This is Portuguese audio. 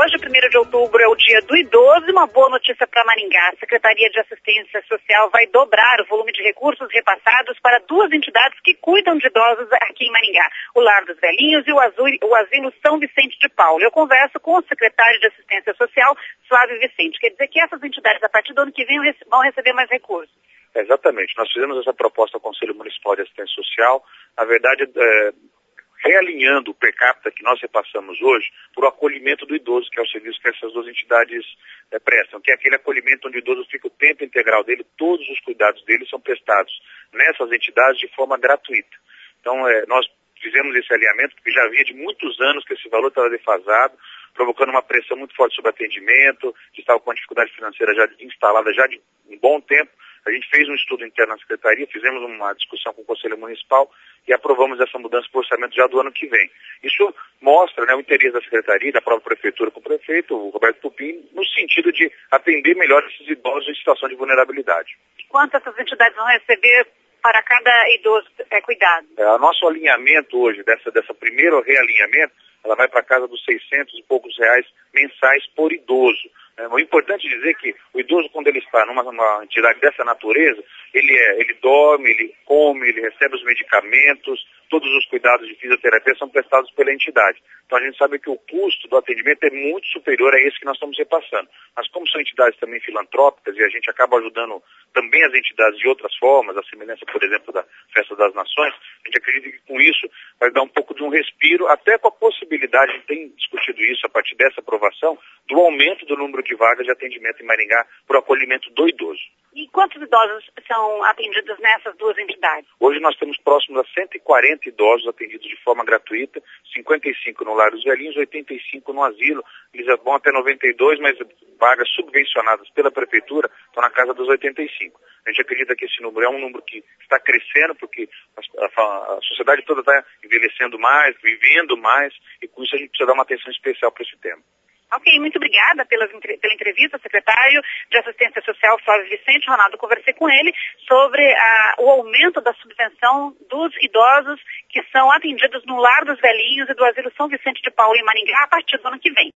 hoje, 1º de outubro, é o Dia do Idoso, e uma boa notícia para Maringá. A Secretaria de Assistência Social vai dobrar o volume de recursos repassados para 2 entidades que cuidam de idosos aqui em Maringá, o Lar dos Velhinhos e o Asilo São Vicente de Paulo. Eu converso com o secretário de Assistência Social, Flávio Vicente. Quer dizer que essas entidades, a partir do ano que vem, vão receber mais recursos. Exatamente. Nós fizemos essa proposta ao Conselho Municipal de Assistência Social, na verdade, realinhando o per capita que nós repassamos hoje para o acolhimento do idoso, que é o serviço que essas 2 entidades prestam, que é aquele acolhimento onde o idoso fica o tempo integral dele, todos os cuidados dele são prestados nessas entidades de forma gratuita. Então, nós fizemos esse alinhamento, porque já havia de muitos anos que esse valor estava defasado, provocando uma pressão muito forte sobre atendimento, que estava com uma dificuldade financeira já instalada já de um bom tempo. A gente fez um estudo interno na Secretaria, fizemos uma discussão com o Conselho Municipal e aprovamos essa mudança para o orçamento já do ano que vem. Isso mostra, o interesse da Secretaria, da própria Prefeitura com o prefeito, o Roberto Tupim, no sentido de atender melhor esses idosos em situação de vulnerabilidade. Quanto essas entidades vão receber para cada idoso cuidado? O nosso alinhamento hoje, dessa primeiro realinhamento, ela vai para casa dos 600 e poucos reais mensais por idoso. É importante dizer que o idoso, quando ele está numa entidade dessa natureza, ele dorme, ele come, ele recebe os medicamentos, todos os cuidados de fisioterapia são prestados pela entidade. Então a gente sabe que o custo do atendimento é muito superior a esse que nós estamos repassando. Mas como são entidades também filantrópicas e a gente acaba ajudando também as entidades de outras formas, a semelhança, por exemplo, da Festa das Nações, a gente acredita que com isso vai dar um pouco de um respiro, até com a possibilidade, a gente tem discutido isso a partir dessa aprovação, do aumento do número de vagas de atendimento em Maringá para o acolhimento do idoso. E quantos idosos são atendidos nessas 2 entidades? Hoje nós temos próximos a 140 idosos atendidos de forma gratuita, 55 no Lar dos Velhinhos, 85 no asilo. Eles vão até 92, mas vagas subvencionadas pela Prefeitura estão na casa dos 85. A gente acredita que esse número é um número que está crescendo, porque a sociedade toda está envelhecendo mais, vivendo mais, e com isso a gente precisa dar uma atenção especial para esse tema. Ok, muito obrigada pela entrevista, secretário de Assistência Social, Flávio Vicente. Ronaldo, conversei com ele sobre o aumento da subvenção dos idosos que são atendidos no Lar dos Velhinhos e do Asilo São Vicente de Paulo, em Maringá, a partir do ano que vem.